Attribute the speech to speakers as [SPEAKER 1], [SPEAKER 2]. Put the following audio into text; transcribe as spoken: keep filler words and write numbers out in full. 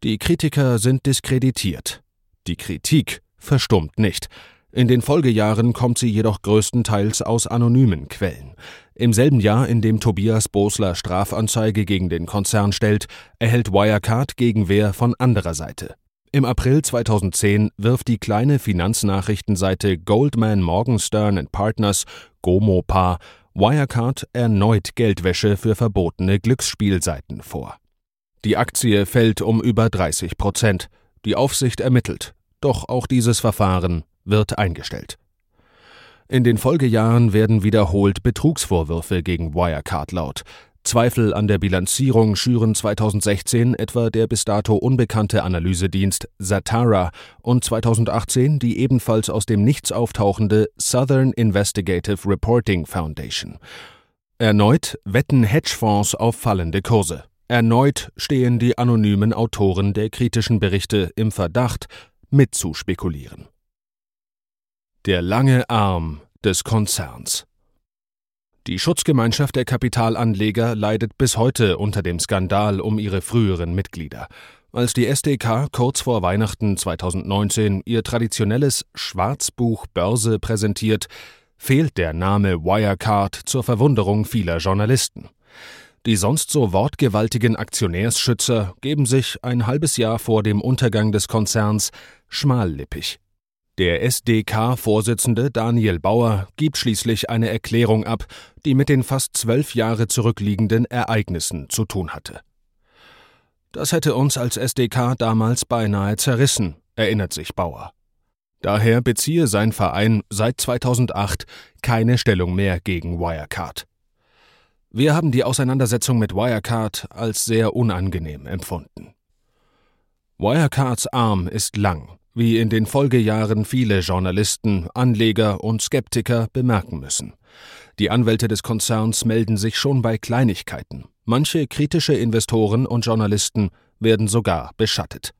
[SPEAKER 1] Die Kritiker sind diskreditiert. Die Kritik verstummt nicht. In den Folgejahren kommt sie jedoch größtenteils aus anonymen Quellen. Im selben Jahr, in dem Tobias Bosler Strafanzeige gegen den Konzern stellt, erhält Wirecard Gegenwehr von anderer Seite. Im April zweitausendzehn wirft die kleine Finanznachrichtenseite Goldman Morgenstern and Partners, GoMoPar, Wirecard erneut Geldwäsche für verbotene Glücksspielseiten vor. Die Aktie fällt um über dreißig Prozent. Die Aufsicht ermittelt. Doch auch dieses Verfahren wird eingestellt. In den Folgejahren werden wiederholt Betrugsvorwürfe gegen Wirecard laut. Zweifel an der Bilanzierung schüren zweitausendsechzehn etwa der bis dato unbekannte Analysedienst Zatara und zweitausendachtzehn die ebenfalls aus dem Nichts auftauchende Southern Investigative Reporting Foundation. Erneut wetten Hedgefonds auf fallende Kurse. Erneut stehen die anonymen Autoren der kritischen Berichte im Verdacht, mitzuspekulieren. Der lange Arm des Konzerns. Die Schutzgemeinschaft der Kapitalanleger leidet bis heute unter dem Skandal um ihre früheren Mitglieder. Als die S D K kurz vor Weihnachten zweitausendneunzehn ihr traditionelles Schwarzbuch Börse präsentiert, fehlt der Name Wirecard zur Verwunderung vieler Journalisten. Die sonst so wortgewaltigen Aktionärsschützer geben sich ein halbes Jahr vor dem Untergang des Konzerns schmallippig. Der S D K-Vorsitzende Daniel Bauer gibt schließlich eine Erklärung ab, die mit den fast zwölf Jahre zurückliegenden Ereignissen zu tun hatte. Das hätte uns als S D K damals beinahe zerrissen, erinnert sich Bauer. Daher beziehe sein Verein seit zweitausendacht keine Stellung mehr gegen Wirecard. Wir haben die Auseinandersetzung mit Wirecard als sehr unangenehm empfunden. Wirecards Arm ist lang, wie in den Folgejahren viele Journalisten, Anleger und Skeptiker bemerken müssen. Die Anwälte des Konzerns melden sich schon bei Kleinigkeiten. Manche kritische Investoren und Journalisten werden sogar beschattet.